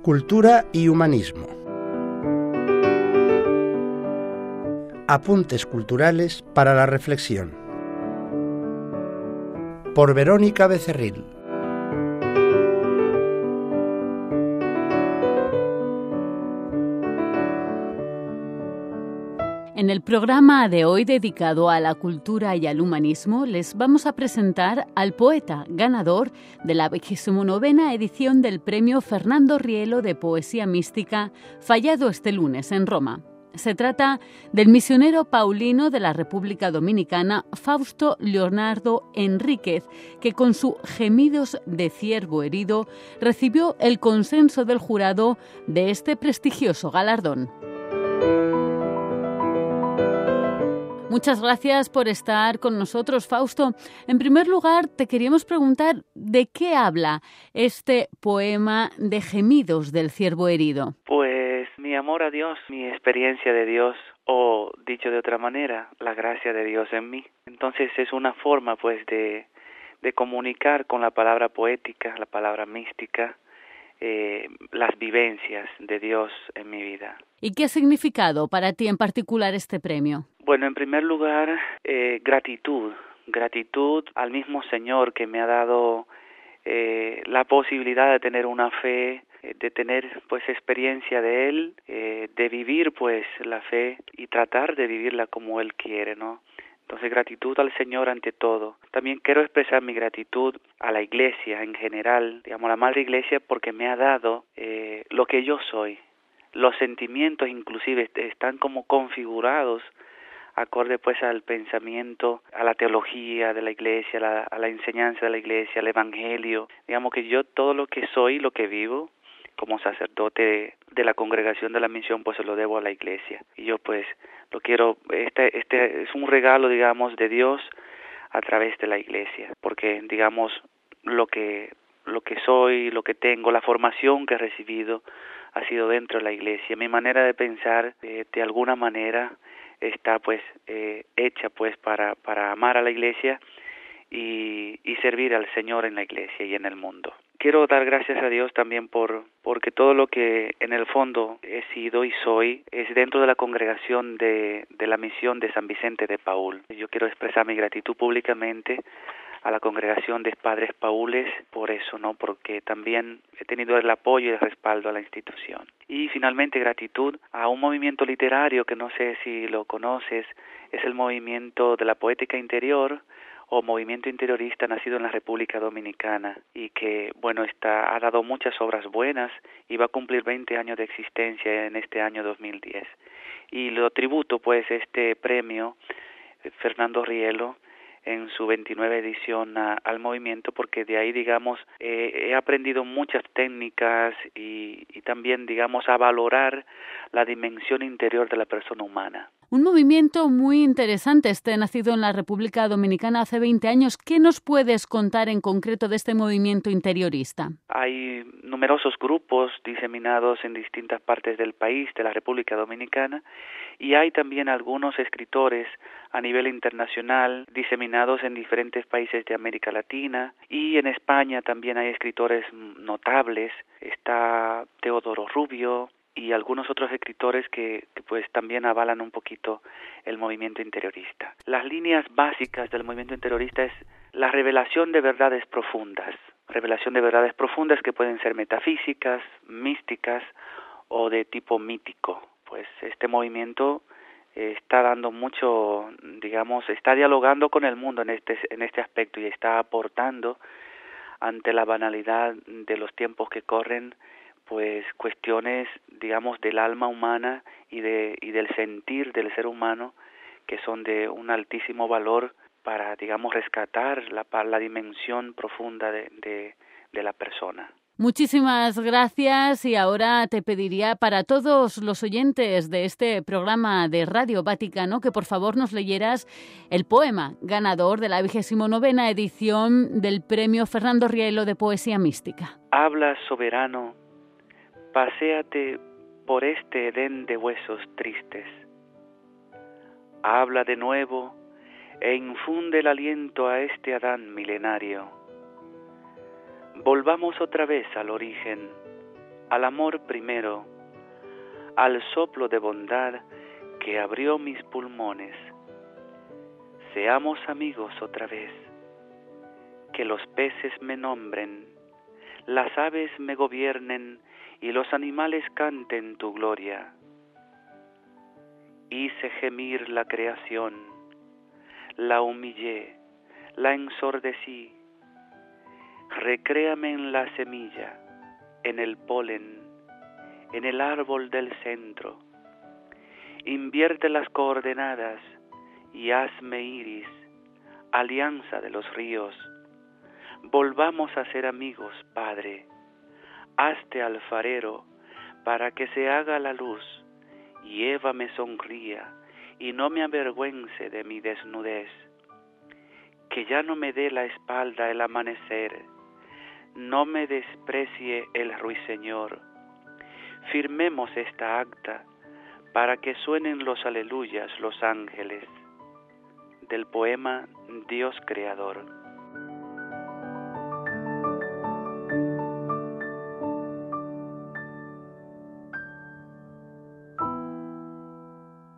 Cultura y humanismo. Apuntes culturales para la reflexión. Por Verónica Becerril. En el programa de hoy dedicado a la cultura y al humanismo les vamos a presentar al poeta ganador de la 29ª edición del Premio Fernando Rielo de Poesía Mística, fallado este lunes en Roma. Se trata del misionero paulino de la República Dominicana, Fausto Leonardo Enríquez, que con su Gemidos de ciervo herido recibió el consenso del jurado de este prestigioso galardón. Muchas gracias por estar con nosotros, Fausto. En primer lugar, te queríamos preguntar de qué habla este poema de Gemidos del ciervo herido. Pues mi amor a Dios, mi experiencia de Dios, o dicho de otra manera, la gracia de Dios en mí. Entonces es una forma pues de comunicar con la palabra poética, la palabra mística, las vivencias de Dios en mi vida. ¿Y qué ha significado para ti en particular este premio? Bueno, en primer lugar, gratitud al mismo Señor que me ha dado la posibilidad de tener una fe, de tener pues experiencia de Él, de vivir pues la fe y tratar de vivirla como Él quiere, ¿no? Entonces, gratitud al Señor ante todo. También quiero expresar mi gratitud a la Iglesia en general, digamos, la Madre Iglesia, porque me ha dado lo que yo soy. Los sentimientos inclusive están como configurados acorde pues al pensamiento, a la teología de la Iglesia, a la enseñanza de la Iglesia, al Evangelio. Digamos que yo todo lo que soy, lo que vivo, como sacerdote de la congregación de la misión, pues se lo debo a la Iglesia. Y yo pues lo quiero, este es un regalo, digamos, de Dios a través de la Iglesia, porque digamos lo que soy, lo que tengo, la formación que he recibido ha sido dentro de la Iglesia. Mi manera de pensar, de alguna manera, está pues hecha pues para amar a la Iglesia y servir al Señor en la Iglesia y en el mundo. Quiero dar gracias a Dios también porque todo lo que en el fondo he sido y soy es dentro de la congregación de la misión de San Vicente de Paúl. Yo quiero expresar mi gratitud públicamente a la congregación de Padres Paules por eso, ¿no? Porque también he tenido el apoyo y el respaldo a la institución. Y finalmente gratitud a un movimiento literario que no sé si lo conoces, es el movimiento de la poética interior o movimiento interiorista nacido en la República Dominicana y que, bueno, ha dado muchas obras buenas y va a cumplir 20 años de existencia en este año 2010. Y lo tributo, pues, este premio Fernando Rielo en su 29 edición al movimiento, porque de ahí, digamos, he aprendido muchas técnicas y también, digamos, a valorar la dimensión interior de la persona humana. Un movimiento muy interesante, nacido en la República Dominicana hace 20 años. ¿Qué nos puedes contar en concreto de este movimiento interiorista? Hay numerosos grupos diseminados en distintas partes del país, de la República Dominicana, y hay también algunos escritores a nivel internacional diseminados en diferentes países de América Latina, y en España también hay escritores notables. Está Teodoro Rubio y algunos otros escritores que pues también avalan un poquito el movimiento interiorista. Las líneas básicas del movimiento interiorista es la revelación de verdades profundas que pueden ser metafísicas, místicas o de tipo mítico. Pues este movimiento está dando mucho, digamos, está dialogando con el mundo en este aspecto y está aportando ante la banalidad de los tiempos que corren, pues cuestiones, digamos, del alma humana y del sentir del ser humano que son de un altísimo valor para, digamos, rescatar la dimensión profunda de la persona. Muchísimas gracias y ahora te pediría para todos los oyentes de este programa de Radio Vaticano que por favor nos leyeras el poema ganador de la 29ª edición del Premio Fernando Rielo de Poesía Mística. Habla, soberano, paséate por este Edén de huesos tristes. Habla de nuevo e infunde el aliento a este Adán milenario. Volvamos otra vez al origen, al amor primero, al soplo de bondad que abrió mis pulmones. Seamos amigos otra vez, que los peces me nombren, las aves me gobiernen y los animales canten tu gloria. Hice gemir la creación, la humillé, la ensordecí. Recréame en la semilla, en el polen, en el árbol del centro. Invierte las coordenadas y hazme iris, alianza de los ríos. Volvamos a ser amigos, Padre. Hazte alfarero para que se haga la luz y Eva me sonría y no me avergüence de mi desnudez. Que ya no me dé la espalda el amanecer, no me desprecie el ruiseñor. Firmemos esta acta para que suenen los aleluyas los ángeles. Del poema Dios Creador.